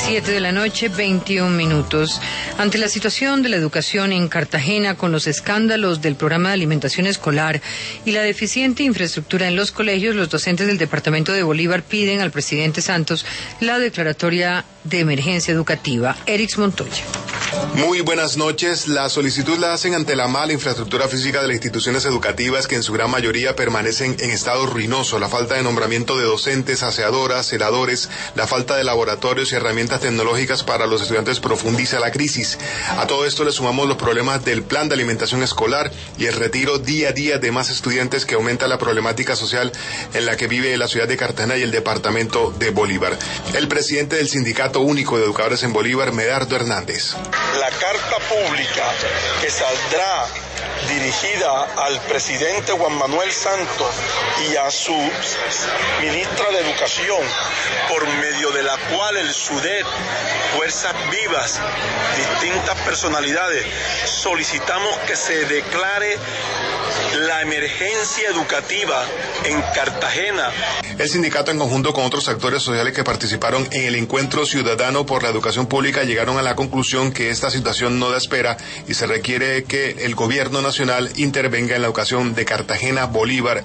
7 de la noche, 21 minutos. Ante la situación de la educación en Cartagena, con los escándalos del programa de alimentación escolar y la deficiente infraestructura en los colegios, los docentes del departamento de Bolívar piden al presidente Santos la declaratoria de emergencia educativa. Erix Montoya. Muy buenas noches. La solicitud la hacen ante la mala infraestructura física de las instituciones educativas, que en su gran mayoría permanecen en estado ruinoso, la falta de nombramiento de docentes, aseadoras, celadores, la falta de laboratorios y herramientas tecnológicas para los estudiantes profundiza la crisis. A todo esto le sumamos los problemas del plan de alimentación escolar y el retiro día a día de más estudiantes, que aumenta la problemática social en la que vive la ciudad de Cartagena y el departamento de Bolívar. El presidente del Sindicato Único de Educadores en Bolívar, Medardo Hernández. La carta pública que saldrá dirigida al presidente Juan Manuel Santos y a su ministra de Educación, por medio de la cual el SUDET, Fuerzas Vivas, distintas personalidades, solicitamos que se declare la emergencia educativa en Cartagena. El sindicato, en conjunto con otros actores sociales que participaron en el encuentro ciudadano por la educación pública, llegaron a la conclusión que esta situación no da espera y se requiere que el gobierno nacional intervenga en la educación de Cartagena, Bolívar